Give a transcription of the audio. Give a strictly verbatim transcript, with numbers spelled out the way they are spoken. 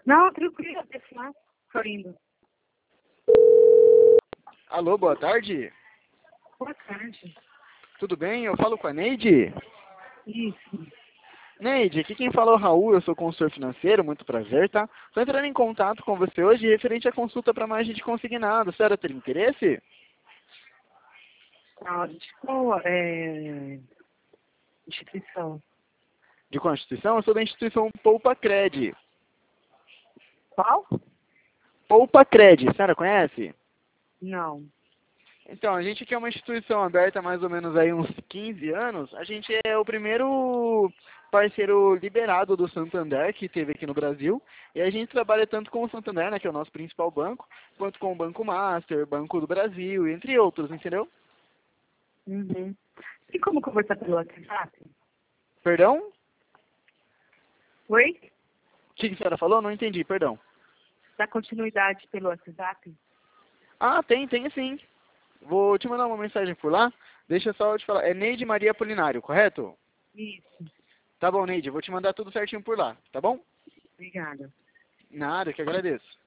Não, tranquilo, deixa lá. Tô indo. Alô, boa tarde. Boa tarde. Tudo bem? Eu falo com a Neide. Isso. Neide, aqui quem fala é o Raul, eu sou consultor financeiro, muito prazer, tá? Tô entrando em contato com você hoje referente à consulta para margem de consignado. A senhora tem interesse? Ah, de qual é, instituição? De Constituição? Eu sou da instituição Poupa Cred. Qual? Poupa Cred, a senhora conhece? Não. Então, a gente aqui é uma instituição aberta há mais ou menos aí uns quinze anos. A gente é o primeiro parceiro liberado do Santander que teve aqui no Brasil. E a gente trabalha tanto com o Santander, né, que é o nosso principal banco, quanto com o Banco Master, Banco do Brasil, entre outros, entendeu? Uhum. Tem como conversar pelo WhatsApp? Perdão? O Oi? que que a senhora falou? Não entendi, perdão. Dá continuidade pelo WhatsApp? Ah, tem, tem sim. Vou te mandar uma mensagem por lá. Deixa só eu te falar. É Neide Maria Apolinário, correto? Isso. Tá bom, Neide. Eu vou te mandar tudo certinho por lá, tá bom? Obrigada. Nada, que agradeço.